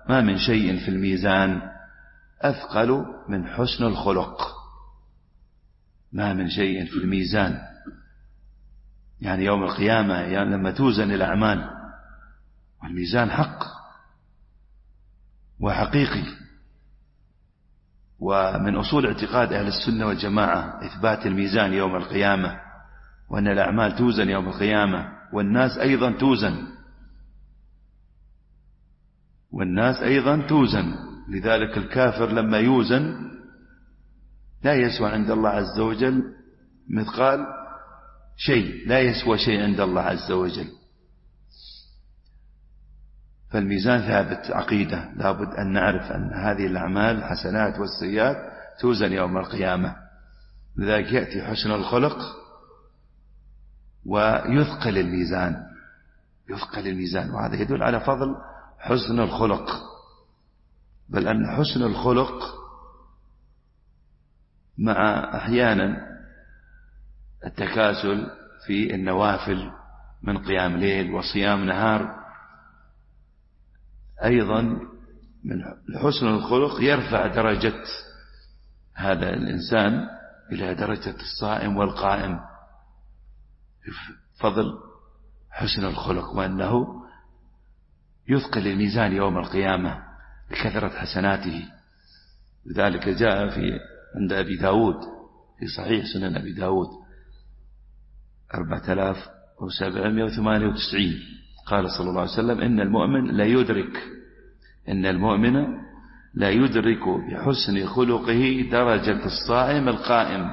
ما من شيء في الميزان أثقل من حسن الخلق. ما من شيء في الميزان، يعني يوم القيامة يعني لما توزن الأعمال، والميزان حق وحقيقي. ومن أصول اعتقاد أهل السنة والجماعة إثبات الميزان يوم القيامة، وأن الأعمال توزن يوم القيامة، والناس أيضا توزن، والناس أيضا توزن. لذلك الكافر لما يوزن لا يسوى عند الله عز وجل مثقال شيء، لا يسوى شيء عند الله عز وجل. فالميزان ثابت عقيدة، لابد أن نعرف أن هذه الأعمال الحسنات والسيئات توزن يوم القيامة. لذلك يأتي حسن الخلق ويثقل الميزان، يثقل الميزان، وهذا يدل على فضل حسن الخلق. بل أن حسن الخلق مع أحيانا التكاسل في النوافل من قيام ليل وصيام نهار، أيضا من حسن الخلق يرفع درجة هذا الإنسان إلى درجة الصائم والقائم، فضل حسن الخلق، وأنه يثقل الميزان يوم القيامة بكثرة حسناته. لذلك جاء عند أبي داود في صحيح سنن أبي داود 4798 قال صلى الله عليه وسلم: إن المؤمن لا يدرك بحسن خلقه درجة الصائم القائم.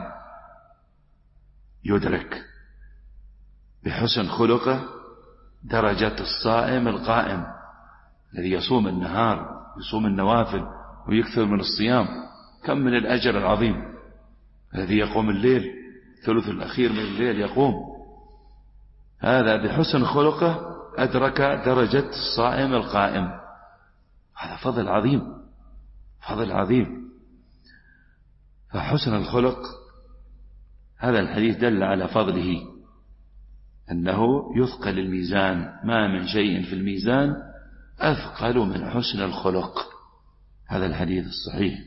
يدرك بحسن خلقه درجة الصائم القائم الذي يصوم النهار، يصوم النوافل ويكثر من الصيام. كم من الأجر العظيم الذي يقوم الليل، الثلث الأخير من الليل يقوم، هذا بحسن خلقه أدرك درجة الصائم القائم. هذا فضل عظيم، فضل عظيم. فحسن الخلق هذا الحديث دل على فضله، أنه يثقل الميزان، ما من شيء في الميزان أثقل من حسن الخلق. هذا الحديث الصحيح.